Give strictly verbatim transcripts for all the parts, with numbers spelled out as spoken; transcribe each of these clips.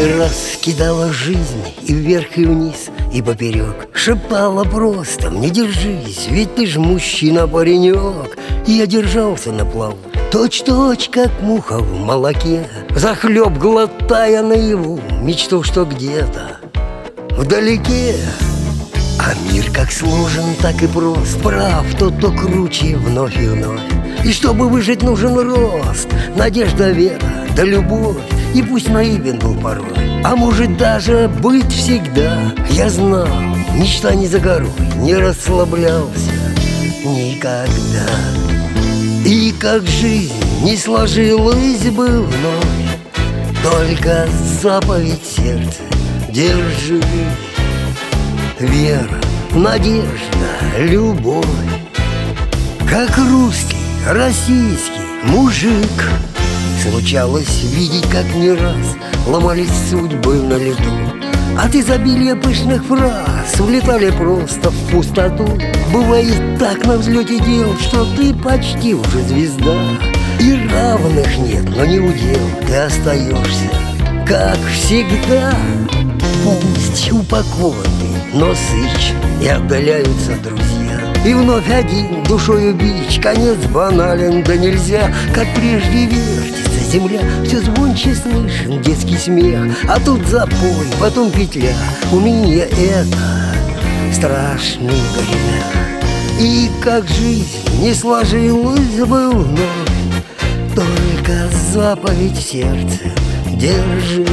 Не раз кидала жизнь и вверх, и вниз, и поперек. Шептала просто: не держись, ведь ты ж мужчина-паренек. И я держался на плаву, точь-точь, как муха в молоке, захлеб глотая наяву мечту, что где-то вдалеке. А мир как сложен, так и прост. Прав тот, кто круче вновь и вновь. И чтобы выжить, нужен рост, надежда, вера, да любовь. И пусть наивен был порой, а может даже быть всегда. Я знал, мечта не за горой, не расслаблялся никогда. И как жизнь не сложилась бы вновь, только заповедь сердца держи. Вера, надежда, любовь. Как русский, российский мужик случалось видеть, как не раз ломались судьбы на лету. От изобилия пышных фраз улетали просто в пустоту. Бывает так на взлете дел, что ты почти уже звезда. И равных нет, но не удел, ты остаешься, как всегда. Пусть упакован ты, но сыч, и отдаляются друзья. И вновь один душою бич, конец банален, да нельзя. Как прежде вертится земля, все звонче слышен детский смех. А тут запой, потом петля, уныние это страшный грех. И как жизнь не сложилась бы вновь, только заповедь в сердце держи.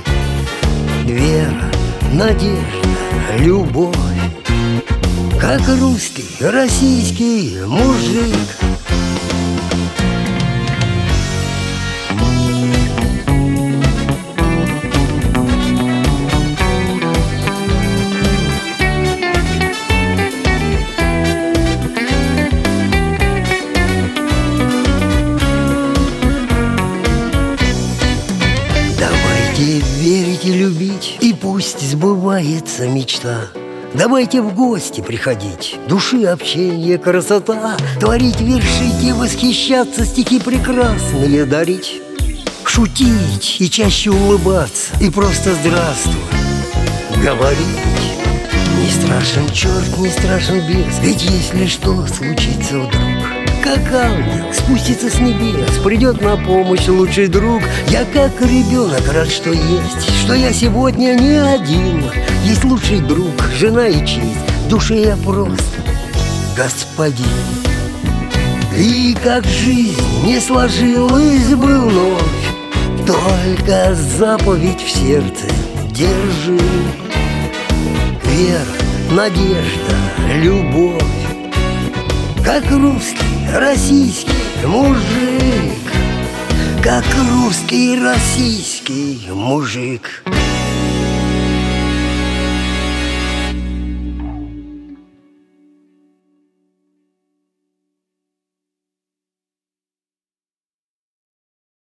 Вера, надежда, любовь. Как русский, российский мужик. Давайте верить и любить, и пусть сбывается мечта. Давайте в гости приходить, души общение, красота. Творить, вершить и восхищаться, стихи прекрасные дарить. Шутить и чаще улыбаться, и просто здравствуй говорить. Не страшен черт, не страшен бес, ведь если что случится вдруг, как ангел спустится с небес, придет на помощь лучший друг. Я как ребенок рад, что есть, что я сегодня не один. Есть лучший друг, жена и честь, в душе я просто господин. И как жизнь не сложилась бы вновь, только заповедь в сердце держи. Вера, надежда, любовь. Как русский, российский мужик. Как русский, российский мужик.